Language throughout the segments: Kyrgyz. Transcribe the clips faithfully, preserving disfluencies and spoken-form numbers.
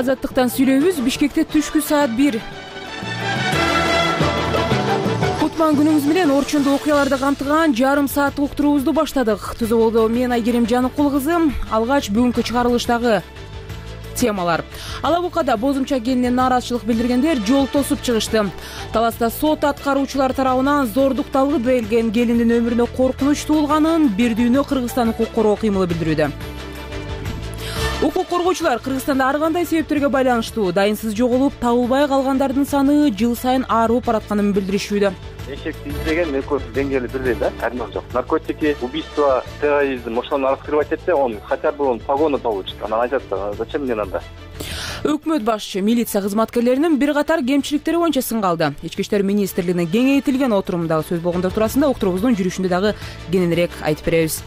Азаттыктан сүйлөйбүз. Бишкекте түшкү саат бир. Кутман күнүңүз менен Орчундо окуяларды камтыган жарым сааттык уктуруубузду баштадык. Түзө болду мен Айгерим Жаныкул кызы. Алгач бүгүнкү чыгарылыштагы темалар. Алабукада бозумча келине нааразычылык билдиргендер жол тосуп чыгышты. Таласта сот аткаруучулар тарабынан зордук талгып берилген келиндин өмүрүнө коркунуч туулганын бир дүйнө Кыргызстан укук коргоо кыймылы билдирүүдө. Укук коргоочулар Кыргызстанда ар кандай себептерге байланыштуу дайынсыз жоголуп табылбай калгандардын саны жыл сайын аарып баратканын билдиришүүдө. Эшекти издеген экөө деңгээли бирдей да, арман жок. Наркотики, убийство, терроризм, ошону раскрывать этсе, он хотя бы он погону получит. Анан айтат, зачем мне надо? Өкмөт башчы милиция кызматкерлеринин бир катар кемчиликтери боюнча сынга алды. Ички иштер министрлигинин кеңейтилген отурумундагы сөз болгондор туурасында уктуруубуздун жүрүшүндө дагы кененирээк айтып беребиз.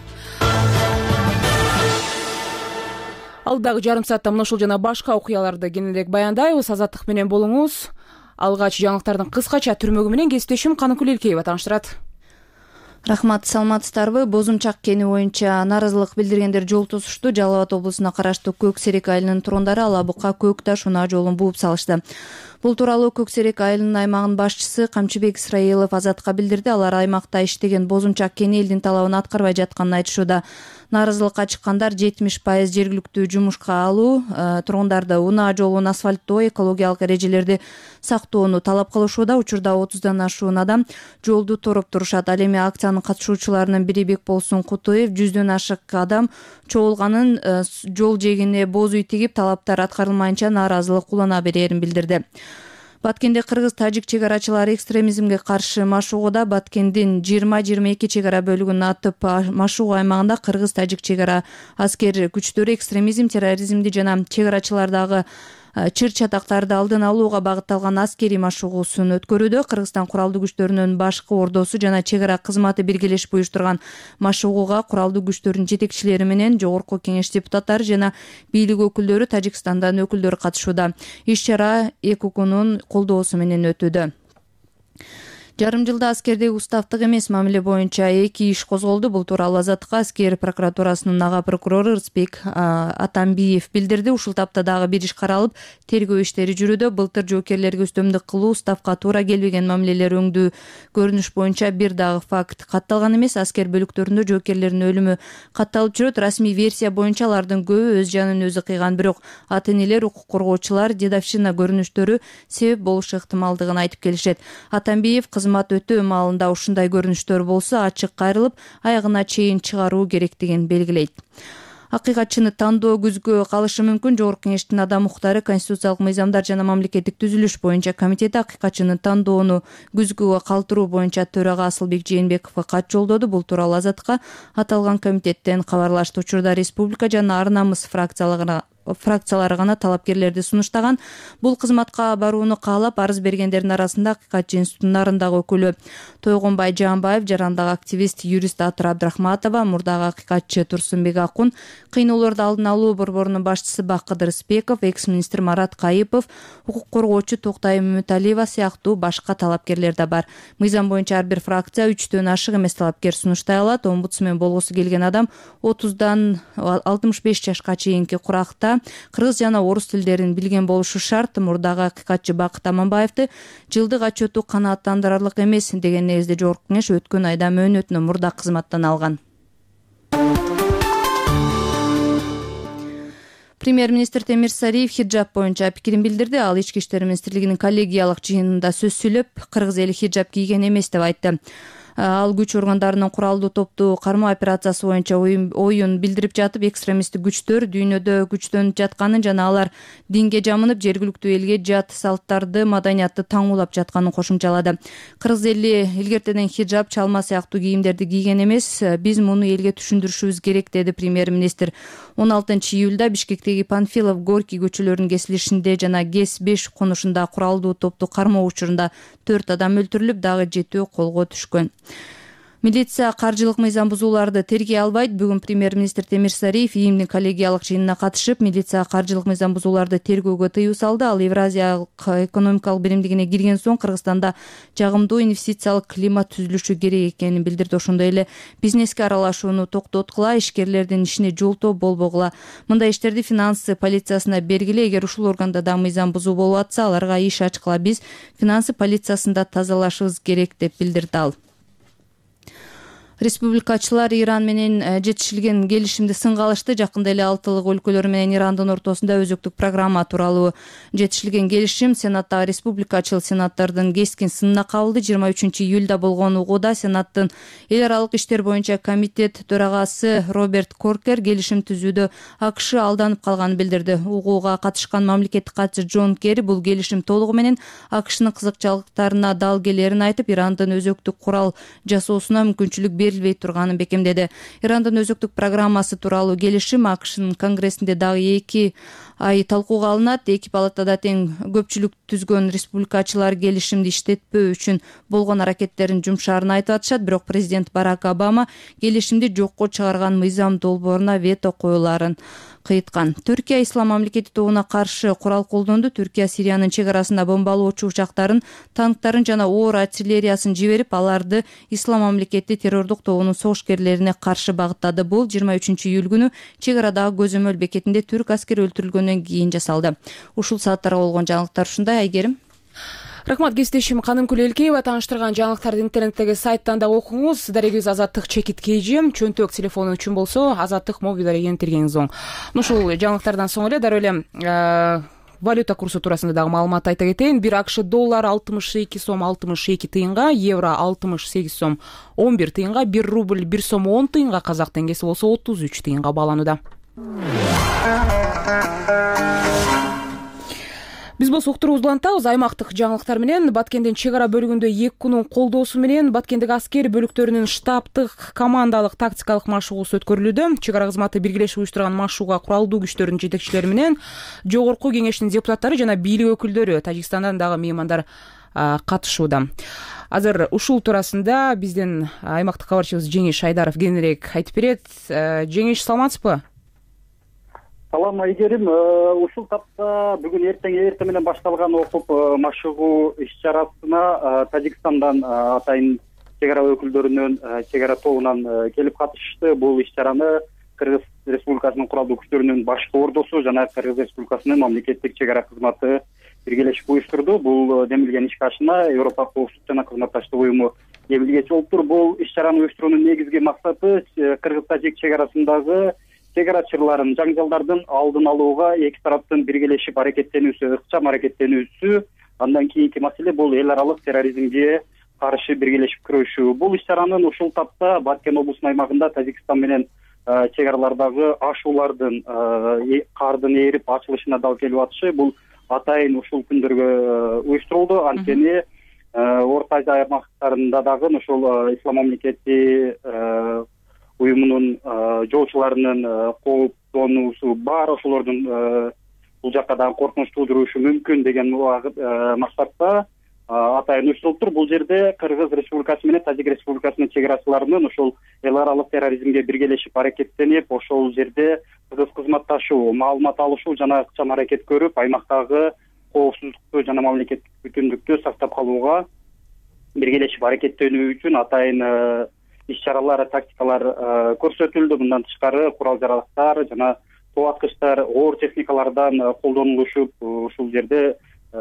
Алдагы жарым саатта мына ушул жана башка окуяларды кененирээк баяндайбыз. Азаттык менен болуңуз. Алгач жаңылыктардын кыскача түрмөгү менен кесиптешим Каныкүл Элкеева тааныштырат. Рахмат, саламатсыздарбы? Бозумчак кени боюнча нааразылык билдиргендер жол тосушту. Жалал Абад облусуна караштуу Көк Серек айылынын турундары Алабука Көк Таш унаа жолун бууп салышты. Бул тууралуу Көк Серек айылынын аймагынын башчысы Камчыбек Исраилов Азатка билдирди. Алар аймакта иштеген бозумчак кени элдин талабын аткарбай жатканын айтышууда. Нааразылыкка чыккандар жетимиш пайыз жергиликтүү жумушка алуу, тургундарды унаа жолун асфальттоо, экологиялык эрежелерди сактоону талап кылышууда. Учурда отуздан ашуун адам жолду тороп турушат. Ал эми акциянын катышуучуларынын бири Бекболсун Кутуев жүздөн ашык адам чогулганын, жол жээгине боз үй тигип, талаптар аткарылмайынча нааразылык улана берерин билдирди. Баткенде кыргыз-тажик чегарачылары экстремизмге каршы машыгууда. Баткендин жыйырма жыйырма эки чегара бөлүгүн атып машыгуу аймагында кыргыз-тажик чегара аскер күчтөрү экстремизм, терроризмди жана чегарачылардагы чыр чатактарды алдын алууга багытталган аскерий машыгуусун өткөрүүдө. Кыргызстан куралдуу күчтөрүнүн башкы ордосу жана чегара кызматы биргелешип уюштурган машыгууга куралдуу күчтөрдүн жетекчилери менен жогорку кеңеш депутаттары жана бийлик өкүлдөрү, Тажикстандан өкүлдөр катышууда. Иш-чара ЭКУКунун колдоосу менен өтүүдө. Жарым жылда аскердеги уставдык эмес мамиле боюнча эки иш козголду. Бул тууралуу Азаттыкка аскер прокуратурасынын ага прокурору Рысбек Атамбиев билдирди. Ушул тапта дагы бир иш каралып, тергөө иштери жүрүүдө. Былтыр жоокерлерге үстөмдүк кылуу, уставга туура келбеген мамилелер өңдүү көрүнүш боюнча бир дагы факт катталган эмес. Аскер бөлүктөрүндө жоокерлердин өлүмү катталып жүрөт. Расмий версия боюнча алардын көбү өз жанын өзү кыйган, бирок ата-энелер, укук коргоочулар дедовщина көрүнүштөрү себеп болушу ыктымалдыгын айтып келишет. Атамбиев кызмат өтөө маалында ушундай көрүнүштөр болсо ачык кайрылып, аягына чейин чыгаруу керектигин белгилейт. Акыйкатчыны тандоо күзгө калышы мүмкүн. Жогорку кеңештин адам укуктары, конституциялык мыйзамдар жана мамлекеттик түзүлүш боюнча комитети акыйкатчынын тандоону күзгүгө калтыруу боюнча төрага Асылбек Жээнбековго кат жолдоду. Бул тууралуу Азатка аталган комитеттен кабарлашты. Учурда республика жана Ар намыс фракцияларына фракциялары гана талапкерлерди сунуштаган. Бул кызматка барууну каалап арыз бергендердин арасында Акыйкатчы институтунун нарындагы өкүлү Тойгонбай Жаанбаев, жарандагы активист, юрист Атыр Абдрахматова, мурдагы акыйкатчы Турсунбек Акун, кыйноолорду алдын алуу борборунун башчысы Бакыдыр Спеков, экс-министр Марат Кайыпов, укук коргоочу Токтай Мөмөталиева сыяктуу башка талапкерлер да бар. Мыйзам боюнча ар бир фракция үчтөн ашык эмес талапкер сунуштай алат. Омбудсмен болгусу келген адам отуздан алтымыш беш жашка чейинки куракта кыргыз жана орус тилдерин билген болушу шарт. Мурдагы акыйкатчы Бакыт Аманбаевди жылдык отчету канааттандырарлык эмес деген негизде жогорку кеңеш өткөн айда мөөнөтүнө мурда кызматтан алган. Премьер-министр Темир Сариев хиджаб боюнча пикирин билдирди. Ал ички иштер министрлигинин коллегиялык жыйынында сөз сүйлөп, кыргыз эли хиджаб кийген эмес деп айтты. Ал күч органдарынын куралдуу топту кармоо операциясы боюнча оюн билдирип жатып, экстремисттик күчтөр дүйнөдө күчтөнүп жатканын жана алар динге жамынып, жергиликтүү элге жат салттарды, маданиятты таңуулап жатканын кошумчалады. Кыргыз эли илгертеден хиджаб, чалма сыяктуу кийимдерди кийген эмес. Биз муну элге түшүндүрүшүбүз керек, деди премьер-министр. он алтынчы июлда Бишкектеги Панфилов, Горький көчөлөрүнүн кесилишинде жана ГЭС беш конушунда куралдуу топту кармоо учурунда төрт адам өлтүрүлүп, дагы жетөө колго түшкөн. Милиция каржылык мыйзам бузууларды тергей албайт. Бүгүн премьер-министр Темир Сариев ИИМдин коллегиялык жыйынына катышып, милиция каржылык мыйзам бузууларды тергөөгө тыюу салды. Ал Евразиялык экономикалык биримдигине кирген соң Кыргызстанда жагымдуу инвестициялык климат түзүлүшү керек экенин билдирди. Ошондой эле бизнеске аралашууну токтоткула, ишкерлердин ишине жолтоо болбогула. Мындай иштерди финансы полициясына бергиле. Эгер ушул органда да мыйзам бузуу болуп атса, аларга иш ачкыла. Биз финансы полициясында тазалашыбыз керек деп билдирди ал. Республикачылар Иран менен жетишилген келишимди сынга алышты. Жакында эле алтылык өлкөлөр менен Ирандын ортосунда өзөктүк программа тууралуу жетишилген келишим Сенаттагы республикачыл сенаттордун кескин сынына кабылды. жыйырма үчүнчү июлда болгон угууда Сенаттын эл аралык иштер боюнча комитет төрагасы Роберт Коркер келишим түзүүдө АКШ алданып калганын билдирди. Угууга катышкан мамлекеттик катчы Джон Керри бул келишим толугу менен АКШнын кызыкчылыктарына дал келерин айтып, Ирандын өзөктүк курал жасоосуна мүмкүнчүлүк берилбей турганын бекемдеди. Ирандын өзөктүк программасы тууралуу келишим АКШнын конгрессинде дагы эки ай талкууга алынат. Эки палатада тең көпчүлүк түзгөн республикачылар келишимди иштетпөө үчүн болгон аракеттерин жумшаарын айтып атышат. Бирок президент Барак Обама келишимди жокко чыгарган мыйзам долбооруна вето коюларын кыйткан. Түркия ислам мамлекети тобуна каршы курал колдонду. Түркия Сириянын чек арасында бомбалоочу учактарын, танктарын жана оор артиллериясын жиберип, аларды ислам мамлекети террордук тобунун согушкерлерине каршы багыттады. Бул жыйырма үчүнчү июль күнү чек арадагы көзөмөл бекетинде түрк аскери өлтүрүлгөндөн кийин жасалды. Ушул сааттарга болгон жаңылыктар ушундай. Айгерим. Рахмат, кесиптешим Канымкүл Элкеева. Тааныштырган жаңылыктарды интернеттеги сайттан да окуңуз. Дарегибиз Азаттык чекит кейжи, чөнтөк телефону үчүн болсо Азаттык моби дарегини тиргениңиз оң. Ушул жаңылыктардан соң эле дароо эле валюта курсу туурасында дагы маалымат айта кетейин. Бир АКШ доллар алтымыш эки сом алтымыш эки тыйынга, евро алтымыш сегиз сом он бир тыйынга, бир рубль бир сом он тыйынга, казак теңгеси болсо отуз үч тыйынга бааланууда. Биз болсо уктуруубузду улантабыз. Аймактык жаңылыктар менен Баткендин чек ара бөлүгүндө ЭККУнун колдоосу менен Баткендик аскер бөлүктөрүнүн штабтык командалык тактикалык машыгуусу өткөрүлүүдө. Чек ара кызматы биргелешип уюштурган машыгууга куралдуу күчтөрдүн жетекчилери менен Жогорку Кеңештин депутаттары жана бийлик өкүлдөрү, Тажикстандан дагы меймандар катышууда. Азыр ушул туурасында биздин аймактык кабарчыбыз Жеңиш Айдаров кененирээк айтып берет. Жеңиш, саламатсызбы? Салам, Айгерим. Ушул тапта бүгүн эртең эртең менен башталган окуп машыгуу иш-чарасына Тажикстандан атайын чек ара өкүлдөрүнөн, чек ара тобунан келип катышты. Бул иш-чараны Кыргыз Республикасынын куралдуу күчтөрүнүн башкы ордосу жана Кыргыз Республикасынын мамлекеттик чек ара кызматы биргелешип уюштурду. Бул демилген ишке ашына Европа коопсуздук жана кызматташтык уюму эмилгечи болуптур. Бул иш-чараны уюштуруунун негизги максаты Кыргыз-Тажик чек арасындагы чек арачылардын жаңжалдардын алдын алууга эки тараптын биргелешип аракеттенүүсү, ыкчам аракеттенүүсү, андан кийинки маселе бул эл аралык терроризмге каршы биргелешип күрөшүү. Бул иш-чаранын ушул тапта Баткен облусунун аймагында Тажикстан менен чек аралардагы ашуулардын кардын ээрип ачылышына дал келип атышы бул атайын ушул күндөргө уюштурулду. Анткени Орто Азия аймактарында дагы ушул ислам мамлекети уюмунун жоочуларынын кооптонуусу бар, ошолордун бул жакка дагы коркунуч туудурушу мүмкүн деген максатта атайын уюштурулуптур. Бул жерде Кыргыз Республикасы менен Тажик Республикасынын чек арачыларынын ошол эл аралык терроризмге биргелешип аракеттенип, ошол жерде тыгыз кызматташуу, маалымат алышуу жана ыкчам аракет көрүп, аймактагы коопсуздукту жана мамлекеттик бүтүндүктү сактап калууга биргелешип аракеттенүү үчүн атайын иш-чаралар, тактикалар көрсөтүлдү. Мындан тышкары курал жарактар жана тоо аткычтар, оор техникалардан колдонулушуп, ушул жерде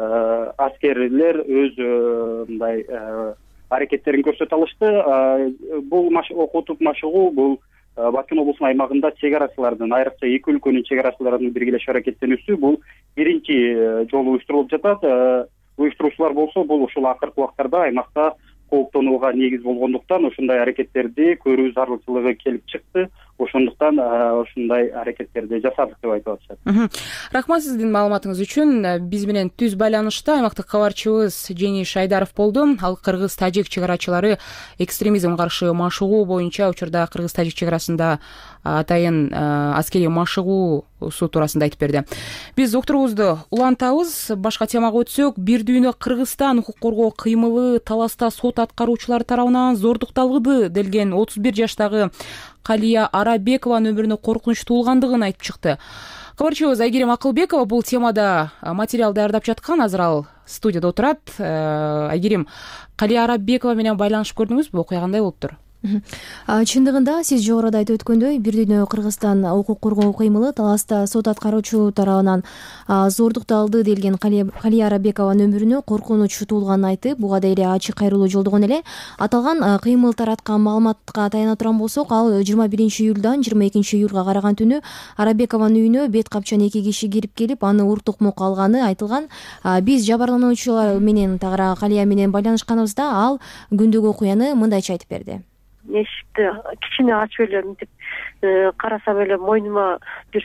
аскерлер өз мындай аракеттерин көрсөтө алышты. Бул окутуп машыгуу бул Баткен облусунун аймагында чек арачылардын, айрыкча эки өлкөнүн чек арачыларынын биргелешип аракеттенүүсү бул биринчи жолу уюштурулуп жатат. Уюштуруучулар болсо бул ушул акыркы убактарда аймакта кооптонууга негиз болгондуктан ушундай аракеттерди көрүү зарылчылыгы келип чыкты. Ошондуктан ушундай аракеттерди жасадык деп айтып атышат. Рахмат сиздин маалыматыңыз үчүн. Биз менен түз байланышта аймактык кабарчыбыз Жеңиш Айдаров болду. Ал Кыргыз-Тажик чек арачылары экстремизм каршы машыгуу боюнча учурда Кыргыз-Тажик чек арасында атайын аскерий машыгуусу туурасында айтып берди. Биз уктуруубузду улантабыз. Башка темага өтсөк, бир дүйнө Кыргызстан укук коргоо кыймылы таласта сот аткаруучулары тарабынан зордукталды делген отуз бир жаштагы Калия Арабекованын өмүрүнө коркунуч туулгандыгын айтып чыкты. Кабарчыбыз Айгерим Акылбекова бул темада материал даярдап жаткан, азыр ал студияда отурат. Айгерим, Калия Арабекова менен байланышып көрдүңүзбү? Окуя кандай болуптур? Чындыгында сиз жогоруда айтып өткөндөй, бир дүйнө Кыргызстан укук коргоо кыймылы таласта сот аткаруучу тарабынан зордукталды делген Калия Арабекованын өмүрүнө коркунуч туулганын айтып, буга дейре ачык кайрылуу жолдогон эле. Аталган кыймыл тараткан маалыматка таяна турган болсок, ал жыйырма биринчи июлдан жыйырма экинчи июлга караган түнү Арабекованын үйүнө бет капчан эки киши кирип келип, аны ур токмок алганы айтылган. Биз жабырлануучулар менен тагыра Калия менен байланышканыбызда ал күндөгү окуяны мындайча айтып берди. Эшикти кичине ачып эле мынтип карасам эле мойнума бир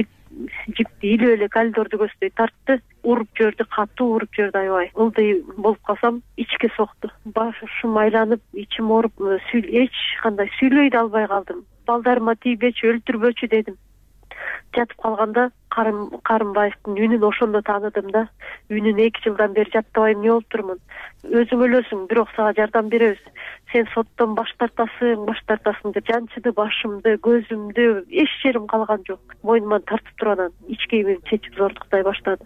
жипти илип эле коридорду көздөй тартты. Уруп жиберди, катуу уруп жиберди, аябай. Ылдый болуп калсам, ичке сокту. Башым айланып, ичим ооруп, эч кандай сүйлөй да албай калдым. Балдарыма тийбечи, өлтүрбөчү дедим. Жатып калганда Карымбаевдин үнүн ошондо тааныдым да. Үнүн эки жылдан бери жаттабайм, эмне болуп турмун? Өзүң өлөсүң, бирок сага жардам беребиз. Сен соттон баш тартасың, баш тартасың деп жанчыды башымды, көзүмдү, эч жерим калган жок. Мойнуман тартып туруп анан ичкейимди чечип зордуктай баштады.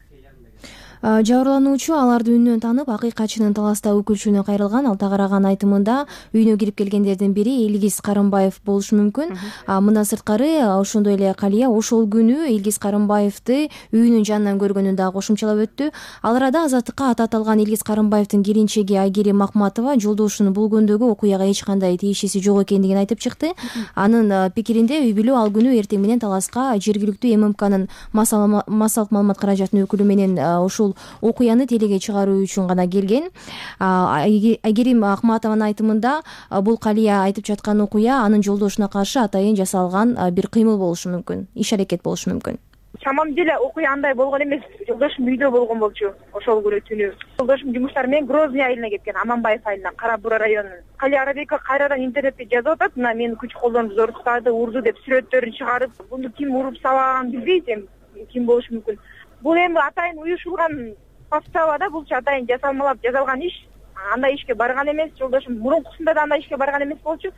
Жабырлануучу алардын үнүнөн таанып, акыйкатчынын таласта өкүлчүнө кайрылган. Ал тагыраган айтымында үйүнө кирип келгендердин бири Илгиз Карымбаев болушу мүмкүн. Мындан сырткары ошондой эле Калия ошол күнү Илгиз Карымбаевди үйүнүн жанынан көргөнүн да кошумчалап өттү. Ал арада Азаттыкка аты аталган Илгиз Карымбаевдин келинчеги Айгерим Акматова жолдошунун бул күндөгү окуяга эч кандай тиешеси жок экендигин айтып чыкты. Анын пикиринде үй бүлө ал күнү эртең менен таласка жергиликтүү эм эм кнын массалык маалымат каражатынын өкүлү менен ушул окуяны телеге чыгаруу үчүн гана келген. Айгерим Акматованын айтымында бул Калия айтып жаткан окуя анын жолдошуна каршы атайын жасалган бир кыймыл болушу мүмкүн, иш аракет болушу мүмкүн. Самом деле окуя андай болгон эмес. Жолдошум үйдө болгон болчу ошол күнү түнү. Жолдошум жумуштар менен Грозный айылына кеткен, Аманбаев айылына, Кара Бура районунун. Калия Арабекова кайрадан интернетте жазып атат, мына мени күч колдонуп зордуктады, урду деп сүрөттөрүн чыгарып, буну ким уруп сабаган билбейт, ким болушу мүмкүн. Бул эми атайын уюшулган подстава да, булчу атайын жасалмалап жасалган иш. Андай ишке барган эмес, жолдошум мурункусунда да андай ишке барган эмес болчу.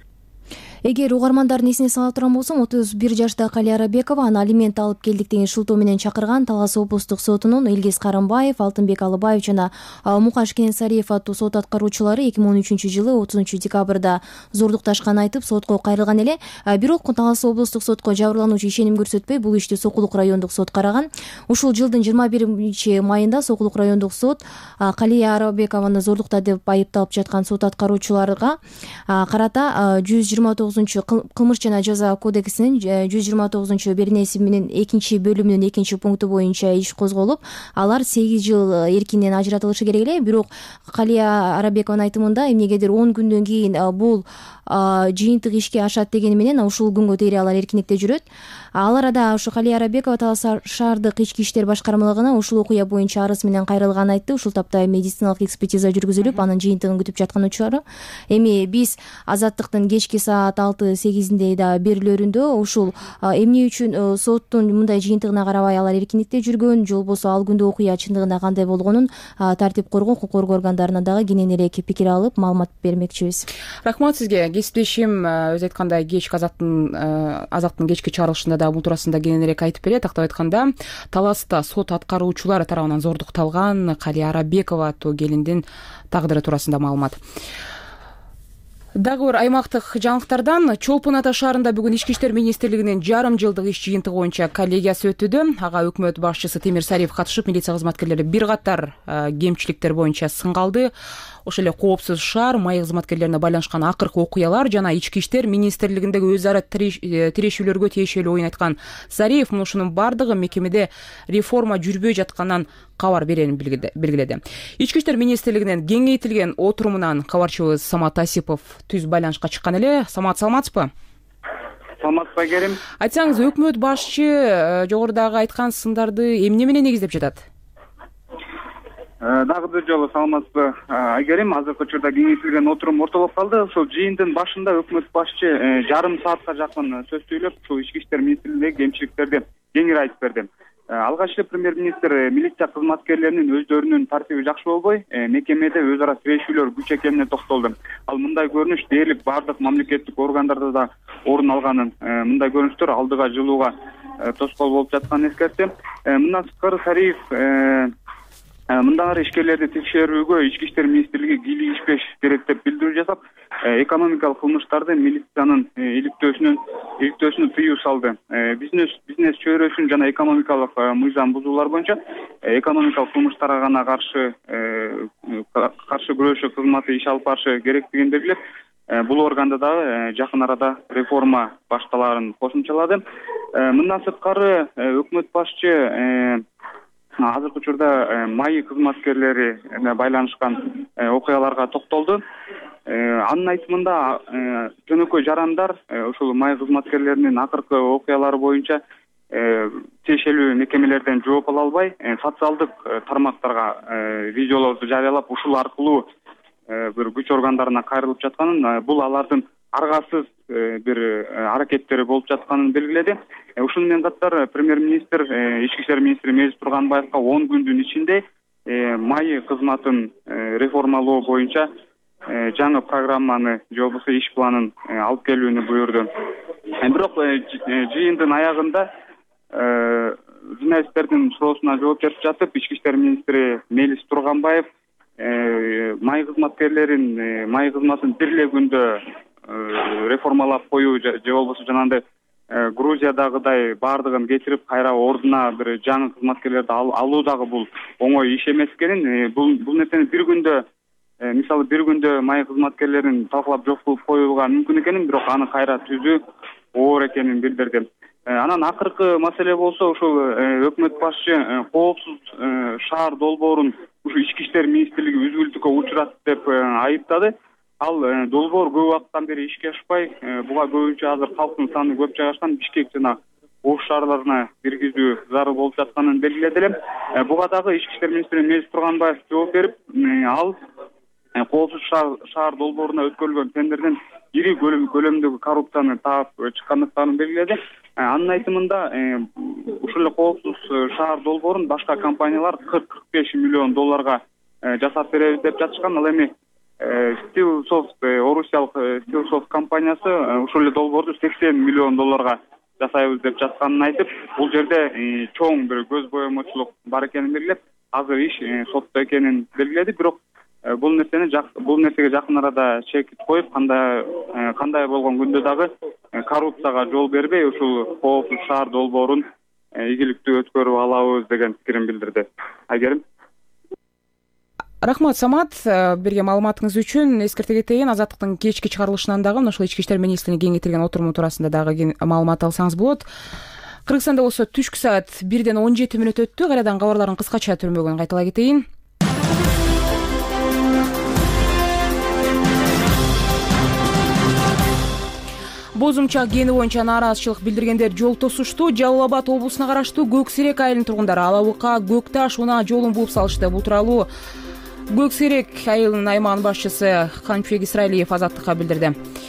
Эгер угармандардын эсине сала турган болсом, отуз бир жашта Калия Арабекова аны алимент алып келдик деген шылтоо менен чакырган Талас облустук сотунун Илгиз Карымбаев, Алтынбек Алыбаев жана Мукаш Кенсариев аттуу сот аткаруучулары эки миң он үчүнчү жылы отузунчу декабрда зордукташканын айтып сотко кайрылган эле. Бирок Талас облустук сотко жабырлануучу ишеним көрсөтпөй бул ишти Сокулук райондук сот караган. Ушул жылдын жыйырма биринчи майында Сокулук райондук сот Калия Арабекованы зордукта деп айыпталып жаткан сот аткаруучуларга карата жүз жыйырма тогуз кылмыш жана жаза кодексинин жүз жыйырма тогузунчу беренеси менен экинчи бөлүмүнүн экинчи пункту боюнча иш козголуп, алар сегиз жыл эркинен ажыратылышы керек эле. Бирок Калия Арабекованын айтымында эмнегедир он күндөн кийин бул жыйынтык ишке ашат дегени менен ушул күнгө чейин алар эркиндикте жүрөт. Ал арада ушу Калия Арабекова Талас шаардык ички иштер башкармалыгына ушул окуя боюнча арыз менен кайрылганын айтты. Ушул тапта медициналык экспертиза жүргүзүлүп, анын жыйынтыгын күтүп жаткан учуру. Эми биз Азаттыктын кечки саат алты сегизинде да берүүлөрүндө ушул эмне үчүн соттун мындай жыйынтыгына карабай алар эркиндикте жүргөн, же болбосо ал күндө окуя чындыгында кандай болгонун тартип коргоо, укук коргоо органдарынан дагы кенен эле пикир алып, маалымат бермекчибиз. Рахмат сизге. Кесиптешим өзү айткандай кечки азаттын азаттын кечки чыгарылышында да бул туурасында кененирээк айтып берет. Тактап айтканда, Таласта сот аткаруучулары тарабынан зордукталган Калия Арабекова аттуу келиндин тагдыры туурасында маалымат. Дагы бир аймактык жаңылыктардан Чолпон Ата шаарында бүгүн Ички иштер министрлигинин жарым жылдык иш жыйынтыгы боюнча коллегиясы өтүүдө. Ага өкмөт башчысы Темир Сариев катышып, милиция кызматкерлери бир катар кемчиликтер боюнча сынга алды. Ошол эле коопсуз шаар, майы кызматкерлерине байланышкан акыркы окуялар жана Ички иштер министрлигиндеги өз ара тирешүүлөргө тиешелүү оюн айткан Сариев ушунун бардыгы мекемеде реформа жүрбөй жатканынан кабар беренин белгиледи. Ички иштер министрлигинин кеңейтилген отурумунан кабарчыбыз Самат Асипов түз байланышка чыккан эле. Самат, саламатсызбы? Саламатсызбы, Айгерим? Айтсаңыз, өкмөт башчы жогорудагы айткан сындарды эмне менен негиздеп жатат? Дагы бир жолу саламатсызбы Айгерим. Азыркы учурда кеңейтилген отурум ортолоп калды. Ошол жыйындын башында өкмөт башчы жарым саатка жакын сөз сүйлөп, ушул ички иштер министрлигиндеги кемчиликтерди кеңири айтып берди. Алгач эле премьер-министр милиция кызматкерлеринин өздөрүнүн тартиби жакшы болбой, мекемеде өз ара тирешүүлөр күч экенине токтолду. Ал мындай көрүнүш дээрлик бардык мамлекеттик органдарда да орун алганын, мындай көрүнүштөр алдыга жылууга тоскоол болуп жатканын эскертти. Мындан сырткары Сариев мындан ары ишкерлерди текшерүүгө ички иштер министрлиги кийлигишпеш керек деп билдирүү жасап, экономикалык кылмыштарды милициянын иликтөөсүнөн иликтөөсүнө тыюу салды. Бизнес бизнес чөйрөсүн жана экономикалык мыйзам бузуулар боюнча экономикалык кылмыштарга гана каршы каршы күрөшүү кызматы иш алып барышы керектигин белгилеп, бул органда дагы жакын арада реформа башталарын кошумчалады. Мындан сырткары өкмөт башчы азыркы учурда маи кызматкерлерине байланышкан окуяларга токтолду. Анын айтымында жөнөкөй жарандар ушул маи кызматкерлеринин акыркы окуялары боюнча тиешелүү мекемелерден жооп ала албай, социалдык тармактарга видеолорду жарыялап, ушул аркылуу бир күч органдарына кайрылып жатканын, бул алардын аргасыз бир аракеттери болуп жатканын белгиледи. Ушуну менен катар премьер-министр ички иштер министри Мелис Турганбаевга он күндүн ичинде маи кызматын реформалоо боюнча жаңы программаны же болбосо иш планын алып келүүнү буйрду. Бирок жыйындын аягында журналисттердин суроосуна жооп берип жатып, ички иштер министри Мелис Турганбаев маи кызматкерлерин маи кызматын бир эле күндө реформалап коюу же болбосо жанагындай Грузиядагыдай баардыгын кетирип кайра ордуна бир жаңы кызматкерлерди алуу дагы бул оңой иш эмес экенин, бул бул нерсени бир күндө, мисалы бир күндө маи кызматкерлерин талкалап жок кылып коюуга мүмкүн экенин, бирок аны кайра түзүү оор экенин билдирди. Анан акыркы маселе болсо, ушул өкмөт башчы коопсуз шаар долбоорун ушу ички иштер министрлиги үзгүлтүккө учурат деп айыптады. Ал долбоор көп убакыттан бери ишке ашпай, буга көбүнчө азыр калктын саны көп жайгашкан Бишкек жана Ош шаарларына киргизүү зарыл болуп жатканын белгиледи эле. Буга дагы ички иштер министри Мелис Турганбаев жооп берип, ал коопсуз шаар долбооруна өткөрүлгөн тендерден ири көлөмдөгү коррупцияны таап чыккандыктарын белгиледи. Анын айтымында ушул эле коопсуз шаар долбоорун башка компаниялар кырк кырк беш миллион долларга жасап беребиз деп жатышкан. Ал эми Stillsoft, орусиялык Stillsoft компаниясы ушул эле долбоорду сексен миллион долларга жасайбыз деп жатканын айтып, бул жерде чоң бир көз боемочулук бар экенин белгилеп, азыр иш сотто экенин белгиледи. Бирок бул нерсени бул нерсеге жакын арада чек коюп, кандай кандай болгон күндө дагы коррупцияга жол бербей, ушул коопсуз шаар долбоорун ийгиликтүү өткөрүп алабыз деген пикирин билдирди. Айгерим. Рахмат, Самат, берген маалыматыңыз үчүн. Эскерте кетейин, Азаттыктын кечки чыгарылышынан дагы ошол ички иштер министринин кеңейтилген отуруму туурасында дагы маалымат алсаңыз болот. Кыргызстанда болсо түшкү саат бирден он жети мүнөт өттү. Кайрадан кабарлардын кыскача түрмөгүн кайталай кетейин. Бозумчак кени боюнча нааразычылык билдиргендер жол тосушту. Жалал Абад облусуна караштуу Көк Серек айылынын тургундары Алабыка Көк Таш унаа жолун бууп салышты. Бул тууралуу Көк Серек айылынын аймагынын башчысы Канчбек Исраилиев Азаттыкка билдирди.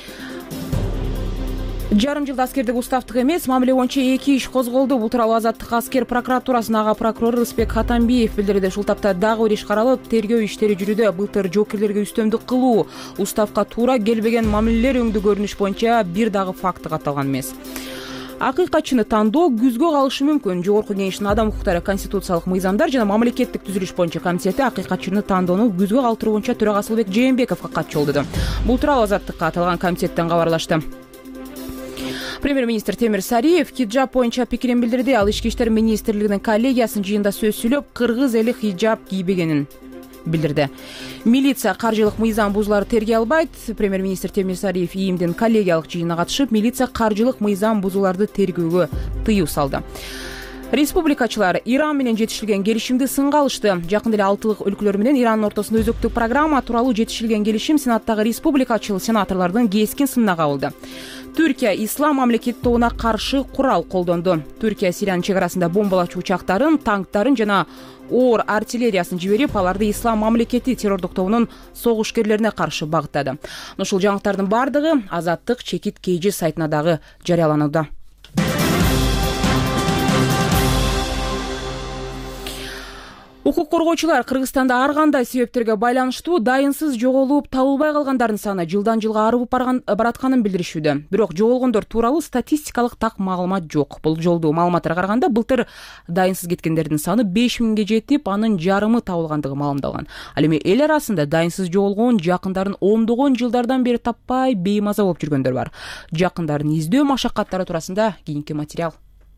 Жарым жылда аскердик уставдык эмес, мамиле боюнча эки иш козголду. Бул тууралуу Азаттык аскер прокуратурасынын ага прокурору Рысбек Хатамбиев билдирди. Ушул тапта дагы бир иш каралып, тергөө иштери жүрүүдө. Былтыр жоокерлерге үстөмдүк кылуу, уставка туура келбеген мамилелер өңдүү көрүнүш боюнча бир дагы факты катталган эмес. Акыйкатчыны тандоо күзгө калышы мүмкүн. Жогорку Кеңештин Адам укуктары, конституциялык мыйзамдар жана мамлекеттик түзүлүш боюнча комитети акыйкатчыны тандоону күзгө калтыруу боюнча төрагасы Асылбек Жээнбековго кат жолдоду. Бул тууралуу Азаттыкка аталган комитеттен кабарлашты. Премьер-министр Темир Сариев хиджаб боюнча пикирин билдирди. Ал ички иштер министрлигинин коллегиясынын жыйында сөз сүйлөп, кыргыз эли хиджаб кийбегенин билдирди. Милиция каржылык мыйзам бузууларды тергей албайт. Премьер-министр Темир Сариев ИИМдин коллегиялык жыйынына катышып, милиция каржылык мыйзам бузууларды тергөөгө тыюу салды. Республикачылар Иран менен жетишилген келишимди сынга алышты. Жакында эле алтылык өлкөлөр менен Ирандын ортосунда өзөктүк программа тууралуу жетишилген келишим Сенаттагы республикачыл сенаторлордун кескин сынына кабылды. Түркия ислам мамлекеттигине каршы курал колдонду. Түркия Сириянын чек арасында бомбалачу учактарын, танктарын жана оор артиллериясын жиберип, аларды ислам мамлекети террордук тобунун согушкерлерине каршы багыттады. Ушул жаңылыктардын бардыгы Азаттык чекит кейжи сайтына дагы жарыяланууда. Укук коргоочулар Кыргызстанда ар кандай себептерге байланыштуу дайынсыз жоголуп табылбай калгандардын саны жылдан жылга арып баратканын билдиришүүдө. Бирок жоголгондор тууралуу статистикалык так маалымат жок. Бул жолдуу маалыматтарга караганда былтыр дайынсыз кеткендердин саны беш миңге жетип, анын жарымы табылгандыгы маалымдалган. Ал эми эл арасында дайынсыз жоголгон, жакындарын ондогон жылдардан бери таппай беймаза болуп жүргөндөр бар. Жакындарын издөө машакаттары туурасында кийинки материал.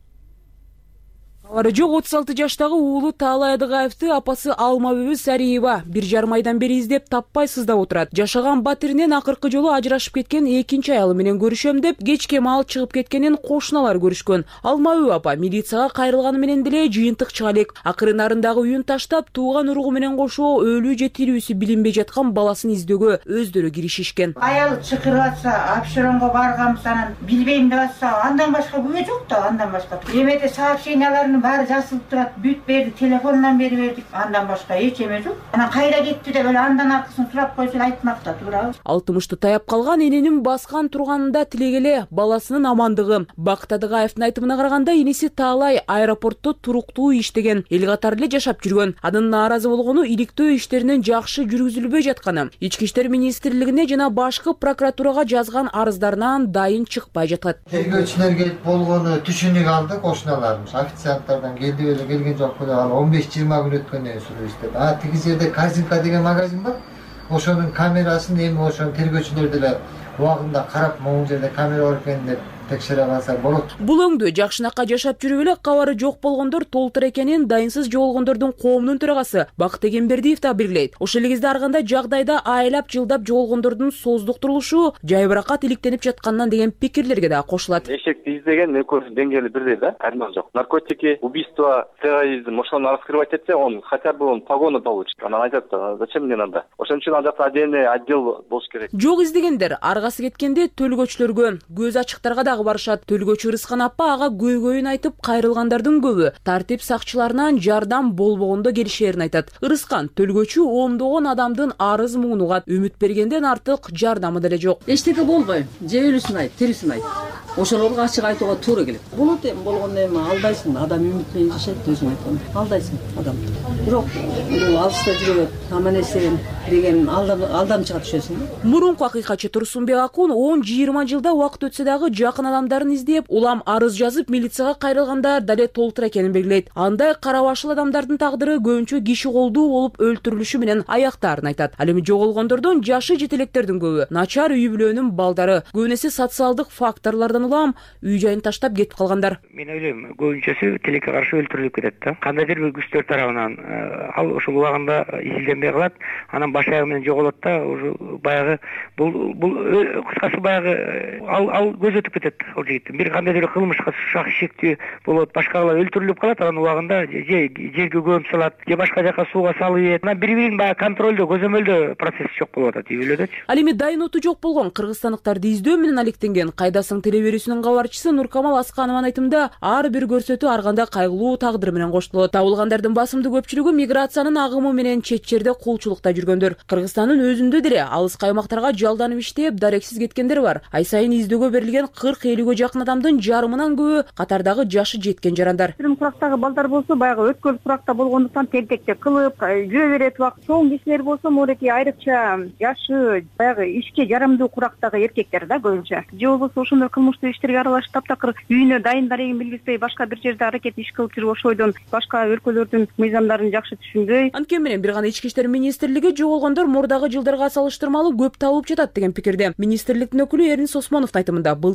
Алары жок отуз алты жаштагы уулу Таалай Адыгаевди апасы Алмабүбү Сариева бир жарым айдан бери издеп таппай сыздап отурат. Жашаган батиринен акыркы жолу ажырашып кеткен экинчи аялы менен көрүшөм деп кечке маал чыгып кеткенин кошуналар көрүшкөн. Алмабүбү апа милицияга кайрылганы менен деле жыйынтык чыга элек. Акыры нарындагы үйүн таштап, тууган уругу менен кошо өлүү же тирүүсү билинбей жаткан баласын издөөгө өздөрү киришишкен. Аялы чакырып атса, апшыронго барганбыз, анан билбейм деп атса, андан башка күбө жок да, андан башка. Эмете сообщенияларын баары жазылып турат, бүт берди, телефонунан бери бердик, андан башка эч эме жок. Анан кайда кетти деп эле андан аркысын сурап койсо айтмакта туурабы. Алтымышты таяп калган эненин баскан турганында тилегеле баласынын амандыгы. Бакыт Адыгаевдин айтымына караганда, энеси Таалай аэропортто туруктуу иштеген, эл катары эле жашап жүргөн. Анын нааразы болгону иликтөө иштеринин жакшы жүргүзүлбөй жатканы. Ички иштер министрлигине жана башкы прокуратурага жазган арыздарынан дайын чыкпай жатат. Тергөөчүлөр келип болгону түшүнүк алдык, кошуналарыбыз официанттардан келди беле, келген жок беле, ал он беш жыйырма күн өткөндөн сүрүп иштеп. А тиги жерде Казинка деген магазин бар. Ошонун камерасын эми ошон тергөөчүлөр деле убагында карап, могу жерде камера бар экен деп текшере алса болот. Бул өңдө жакшынакка жашап жүрүп эле кабары жок болгондор толтур экенин дайынсыз жоголгондордун коомунун төрагасы Бакыт Эгембердиев да белгилейт. Ошол эле кезде ар кандай жагдайда айлап жылдап жоголгондордун создуктурулушу жайбыракат иликтенип жатканынан деген пикирлерге да кошулат. Эшекти издеген экөөнүн деңгээли бирдей да, арман жок. Наркотики, убийство, терроризм, ошону раскрывать этсе, он хотя бы он погону получит. Анан айтат, зачем мне надо? Ошон үчүн ал жакта отдельный отдел болуш керек. Жок издегендер аргасы кеткенде төлгөчүлөргө, көз ачыктарга да барышат. Төлгөчү Рыскан апа ага көйгөйүн айтып, кайрылгандардын көбү тартип сакчыларынан жардам болбогондо келишерин айтат. Рыскан төлгөчү ондогон адамдын арыз муун угат, үмүт бергенден артык жардамы деле жок. Эчтеке болбойм, же өлүсүн айт, тирисин айт. Ошолорго ачык айтууга туура келет. Болот эми болгондо эми алдайсың, адам үмүт менен жашайт, өзүң айткан. Алдайсың адам. Бирок бул алыста жүрөт, аман эсен деген алдамчыга түшөсүң. Мурунку акыйкатчы Турсунбек Акун он жыйырма жылда убакыт өтсө дагы жакын адамдарын издеп, улам арыз жазып, милицияга кайрылгандар дале толтур экенин белгилейт. Андай кара башыл адамдардын тагдыры көбүнчө киши колдуу болуп өлтүрүлүшү менен аяктаарын айтат. Ал эми жоголгондордун жашы жетелектердин көбү начар үй бүлөнүн балдары, көбүнесе социалдык факторлордон улам үй жайын таштап кетип калгандар. Мен ойлойм, көбүнчөсү тилекке каршы өлтүрүлүп кетет да. Кандайдыр бир күчтөр тарабынан ал ошол убагында изилденбей калат, анан баш аягы менен жоголот да, уже баягы бул бул кыскасы баягы ал ал көз өтүп кетет ал жигиттин. Бир кандайдыр кылмышка шак шектүү болот, башкалар өлтүрүлүп калат, анан убагында же жерге көмүп салат, же башка жака сууга салып ийет. Анан бири-бирин баягы контролдо, көзөмөлдө процесс жок болуп атат үй бүлөдөчү. Ал эми дайын оту жок болгон кыргызстандыктарды издөө менен алектенген Кайдасың телеберүүсүнүн кабарчысы Нуркамал Асканованын айтымында, ар бир көрсөтүү ар кандай кайгылуу тагдыр менен коштолот. Табылгандардын басымдуу көпчүлүгү миграциянын агымы менен чет жерде кулчулукта жүргөндөр. Кыргызстандын өзүндө деле алыс каймактарга жалданып иштеп, дарексиз кеткендер бар. Ай сайын издөөгө берилген кырк элүүгө жакын адамдын жарымынан көбү катардагы жашы жеткен жарандар. Курактагы балдар болсо баягы өткөл куракта болгондуктан тентектеп кылып жүрө берет убакыт. Чоң кишилер болсо мореки айрыкча жашы баягы ишке жарамдуу курактагы эркектер да көбүнчө. Же болбосо ошондой кылмыштуу иштерге аралашып таптакыр үйүнө дайын дарегин билгизбей башка бир жерде аракет иш кылып жүрүп ошойдон башка өлкөлөрдүн мыйзамдарын жакшы түшүнбөй. Анткени менен бир гана ички иштер министрлиги жоголгондор мурдагы жылдарга салыштырмалуу көп табылып жатат деген пикирде. Министрликтин өкүлү Эрнис Осмоновдун айтымында былтыркы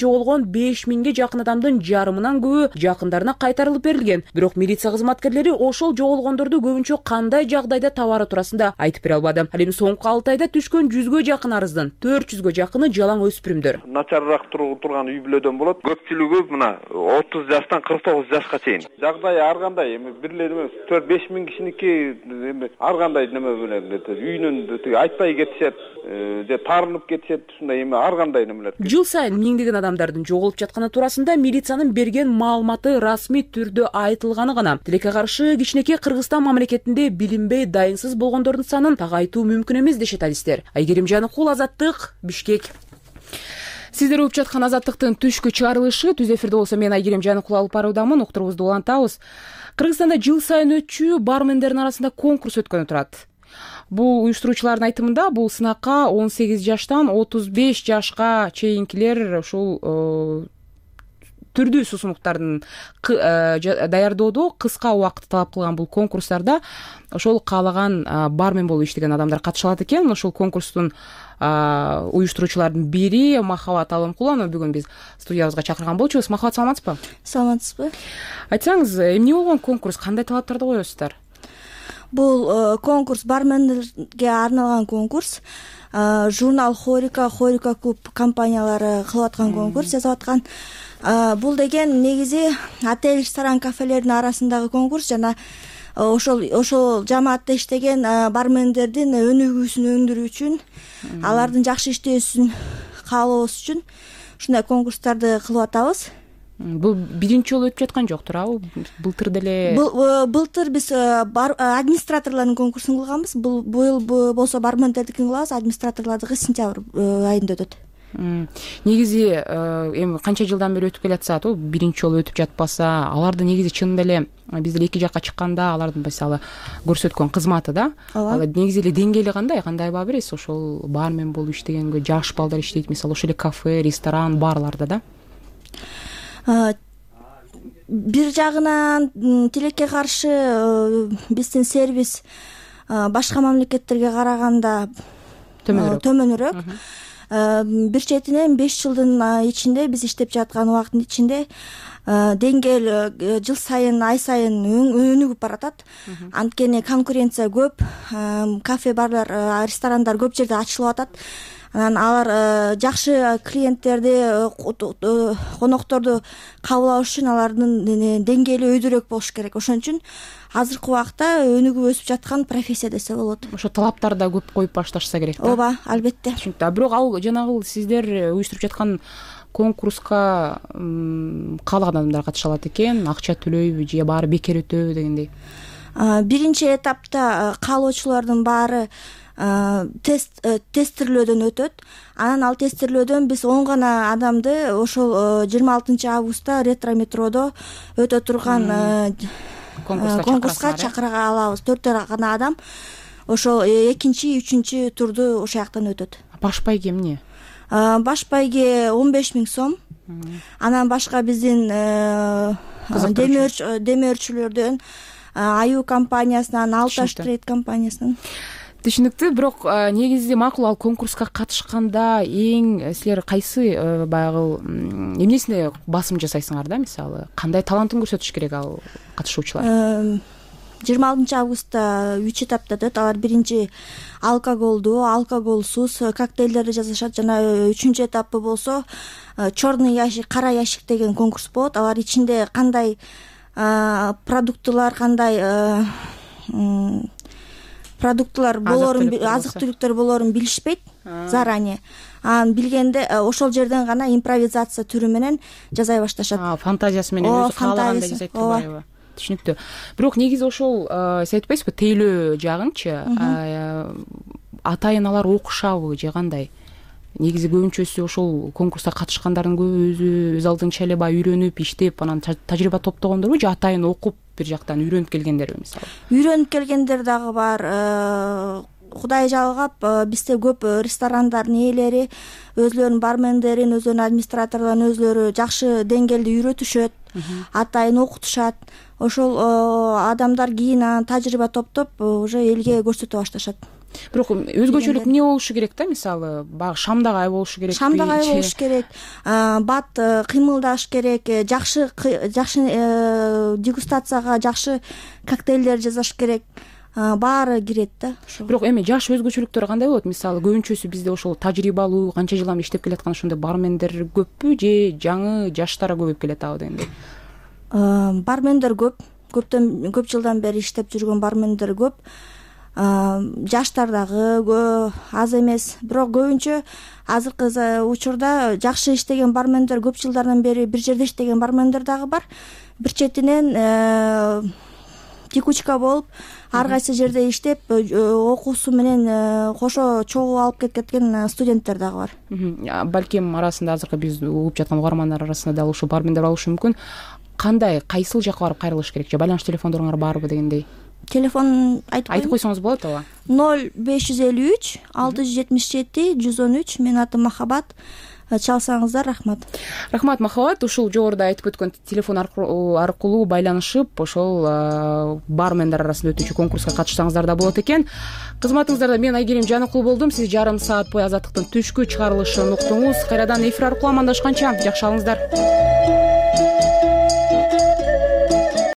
жоголгон беш миңге жакын адамдын жарымынан көбү жакындарына кайтарылып берилген. Бирок милиция кызматкерлери ошол жоголгондорду көбүнчө кандай жагдайда табары туурасында айтып бере албады. Ал эми соңку алты айда түшкөн жүзгө жакын арыздын төрт жүзгө жакыны жалаң өспүрүмдөр. Начарыраак турган үй бүлөдөн болот. Көпчүлүгү мына отуз жаштан кырк тогуз жашка чейин. Жагдай ар кандай эми бир эле эме төрт беш миң кишиники эми ар кандай неме менен үйүнөн айтпай кетишет, же таарынып кетишет, ушундай эми ар кандай немелер. Жыл сайын миңдеген адамдардын жоголуп жатканы туурасында милициянын берген маалыматы расмий түрдө айтылганы гана. Тилекке каршы кичинекей Кыргызстан мамлекетинде билинбей дайынсыз болгондордун санын так айтуу мүмкүн эмес дешет алистер. Айгерим Жаныкул, Азаттык, Бишкек. Сиздер угуп жаткан Азаттыктын түшкү чыгарылышы. Түз эфирде болсо мен Айгерим Жаныкул алып баруудамын. Уктурубузду улантабыз. Кыргызстанда жыл сайын өтчү бармендердин арасында конкурс өткөнү турат. Бул уюштуруучулардын айтымында бул сынакка он сегиз жаштан отуз беш жашка чейинкилер ушул түрдүү суусундуктардын даярдоодо кыска убакыт талап кылган бул конкурстарда ошол каалаган бармен болуп иштеген адамдар катыша алат экен. Ошол конкурстун уюштуруучулардын бири Махабат Алымкулова бүгүн биз студиябызга чакырган болчубуз. Махабат, саламатсызбы? Саламатсызбы. Айтсаңыз, эмне болгон конкурс, кандай талаптарды коесуздар? Бул конкурс бармендерге арналган конкурс. Журнал Хорика, Хорика клуб компаниялары кылып аткан конкурс жасап аткан. Бул деген негизи отель, ресторан, кафелердин арасындагы конкурс жана ошол ошол жамаатта иштеген бармендердин өнүгүүсүн өндүрүү үчүн, алардын жакшы иштөөсүн каалообуз үчүн ушундай конкурстарды кылып атабыз. Бул биринчи жолу өтүп жаткан жок туурабы? Былтыр деле былтыр биз администраторлордун конкурсун кылганбыз. Быйыл болсо бармендердикин кылабыз, администраторлордуку сентябрь айында өтөт. Негизи эми канча жылдан бери өтүп келатса, биринчи жолу өтүп жатпаса, аларды негизи чын эле биз деле эки жакка чыкканда алардын мисалы көрсөткөн кызматы да, ал негизи эле деңгээли кандай, кандай баа бересиз? Ошол бармен болуп иштегенге жаш балдар иштейт, мисалы ошол эле кафе, ресторан, барларда да. Бир жагынан тилекке каршы биздин сервис башка мамлекеттерге караганда төмөнүрөөк. Бир четинен беш жылдын ичинде биз иштеп жаткан убакыттын ичинде деңгээл жыл сайын, ай сайын өнүгүп баратат. Анткени конкуренция көп, кафе, барлар, ресторандар көп жерде ачылып атат. Анан алар жакшы клиенттерди, конокторду кабыл алыш үчүн алардын деңгээли өйдөрөөк болуш керек. Ошон үчүн азыркы убакта өнүгүп өсүп жаткан профессия десе болот. Ошо талаптар да көп коюп башташса керек да. Ооба, албетте. Түшүнүктүү. Бирок ал жанагы сиздер уюштуруп жаткан конкурска каалаган адамдар катыша алат экен, акча төлөйбү же баары бекер өтөбү дегендей. Биринчи этапта каалоочулардын баары тест тестирлөөдөн өтөт. Анан ал тестирлөөдөн биз он гана адамды ошол жыйырма алтынчы августта ретро метродо өтө турган конкурска чакыра алабыз. төрт гана адам ошол экинчи, үчүнчү турду ошол жактан өтөт. Баш байге эмне? Баш байге он беш миң сом. Анан башка биздин демөөрчүлөрдөн, Аю компаниясынан, Алташ трейд компаниясынан. Түшүнүктүү. Бирок негизи макул ал конкурска катышканда эң силер кайсы баягы эмнесине басым жасайсыңар да, мисалы кандай талантын көрсөтүш керек ал катышуучулар? жыйырма алтынчы августта үч этапта өтөт. Алар биринчи алкоголдуу, алкоголсуз коктейлдерди жасашат жана үчүнчү этапы болсо черный ящик, кара ящик деген конкурс болот. Алар ичинде кандай продуктылар, кандай продуктылар болорун, азык-түлүктөр болорун билишпейт заранее. Анан билгенде ошол жерден гана импровизация түрү менен жасай башташат. Фантазиясы менен өзү каалагандай жасайт турбайбы? Түшүнүктүү. Бирок негизи ошол сиз айтпайсызбы, тейлөө жагынчы атайын алар окушабы же кандай? Негизи көбүнчөсү ошол конкурска катышкандардын көбү өзү өз алдынча эле баягы үйрөнүп, иштеп, анан тажрыйба топтогондорбу же атайын окуп бир жактан үйрөнүп келгендерби мисалы? Үйрөнүп келгендер дагы бар. Кудай жалгап, бизде көп ресторандардын ээлери өзлөрүнүн бармендерин, өзлөрүнүн администраторлорун өзлөрү жакшы деңгээлде үйрөтүшөт, атайын окутушат. Ошол адамдар кийин тажрыйба топтоп уже элге көрсөтө башташат. бирок өзгөчөлүк эмне болушу керек да, мисалы баягы шамдагай болушу керек, шамдагай болуш керек, бат кыймылдаш керек, жакшы жакшы дегустацияга жакшы коктейлдер жасаш керек, баары кирет да. Бирок эми жаш өзгөчөлүктөрү кандай болот? Мисалы көбүнчөсү бизде ошол тажрыйбалуу, канча жылдан бери иштеп келаткан ошондой бармендер көппү же жаңы жаштар көбөйүп келет дегендей? Бармендер көп, көптөн көп жылдан бери иштеп жүргөн бармендер көп. Жаштар дагы аз эмес, бирок көбүнчө азыркы учурда жакшы иштеген бармендер, көп жылдардан бери бир жерде иштеген бармендер дагы бар. Бир четинен текучка болуп, ар кайсы жерде иштеп, окуусу менен кошо чогуу алып кеткен студенттер дагы бар. Балким арасында азыркы биз угуп жаткан угармандар арасында дал ушул бармендер болушу мүмкүн. Кандай, кайсыл жакка барып кайрылыш керек же байланыш телефондоруңар барбы дегендей? Телефон айтып койсоңуз болот ооба. ноль беш жүз элүү үч алты жүз жетимиш жети жүз он үч. Менин атым Махабат. Чалсаңыздар, рахмат. Рахмат, Махабат. Ушул жогоруда айтып өткөн телефон аркылуу байланышып, ошол бармендер арасында өтүүчү конкурска катышсаңыздар да болот экен. Кызматыңыздарда мен Айгерим Жаныкул болдум. Сиз жарым саат бою Азаттыктын түшкү чыгарылышын уктуңуз. Кайрадан эфир аркылуу амандашканча жакшы алыңыздар.